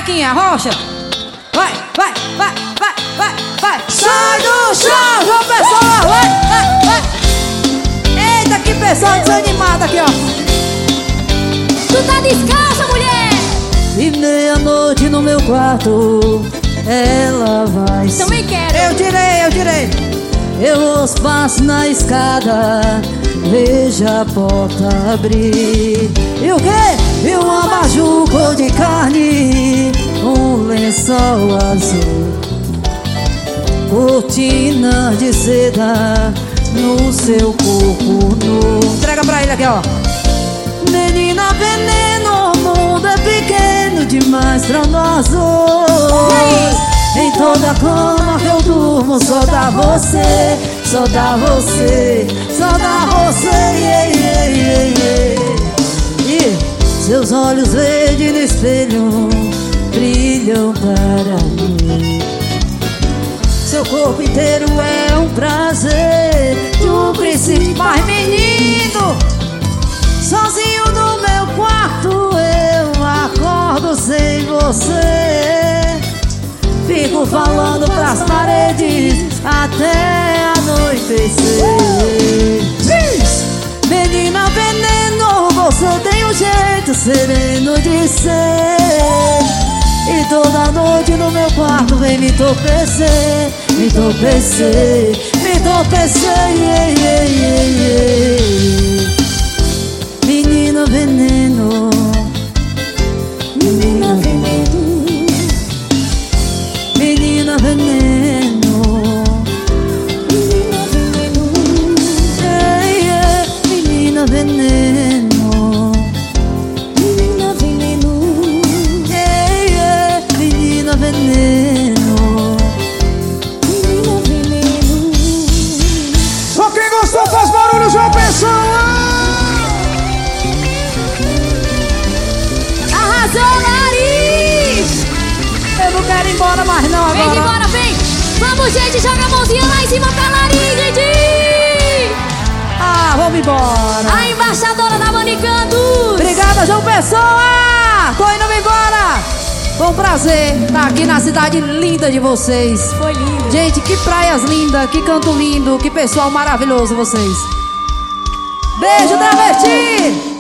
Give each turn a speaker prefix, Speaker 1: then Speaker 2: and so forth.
Speaker 1: Zequinha, rocha. Vai, vai, vai, vai, vai, vai. Sai do chão, João Pessoa. Vai, vai, vai. Eita, que pessoa desanimada aqui, ó.
Speaker 2: Tu tá descalça, mulher.
Speaker 3: E meia-noite no meu quarto ela vai.
Speaker 2: Também quero.
Speaker 1: Eu tirei.
Speaker 3: Eu os passo na escada, veja a porta abrir. E o quê? E um abajur cor de carne, um lençol azul, cortina de seda no seu corpo nu.
Speaker 1: Entrega pra ele aqui, ó.
Speaker 3: Menina veneno, o mundo é pequeno demais pra nós dois. Em toda cama que eu durmo só dá você, só dá você, só dá você, yeah, yeah, yeah, yeah. E seus olhos verdes no espelho brilham para mim. Seu corpo inteiro é um prazer de um príncipe.
Speaker 1: Mas menino,
Speaker 3: Sozinho no meu quarto eu acordo sem você. Fico falando pras paredes até anoitecer. Menina veneno, você tem um jeito sereno de ser. E toda noite no meu quarto vem me entorpecer, me entorpecer, me entorpecer, yeah, yeah, yeah, yeah. Menina veneno, menina veneno, menina veneno, menina veneno, yeah, yeah. Menina veneno, menina veneno, yeah, yeah. Menina veneno, menina veneno.
Speaker 1: só quem gostou faz barulho, João Pessoa.
Speaker 2: Nariz!
Speaker 1: Eu não quero ir embora mais não agora.
Speaker 2: Vem embora, vem! Vamos, gente, joga a mãozinha lá em cima pra Nariz, gente!
Speaker 1: Ah, vamos embora.
Speaker 2: A embaixadora da Manicantos!
Speaker 1: Obrigada, João Pessoa. Tô indo embora. Foi um prazer estar aqui na cidade linda de vocês.
Speaker 2: Foi lindo!
Speaker 1: Gente, que praias lindas, que canto lindo, que pessoal maravilhoso vocês. Beijo, travesti!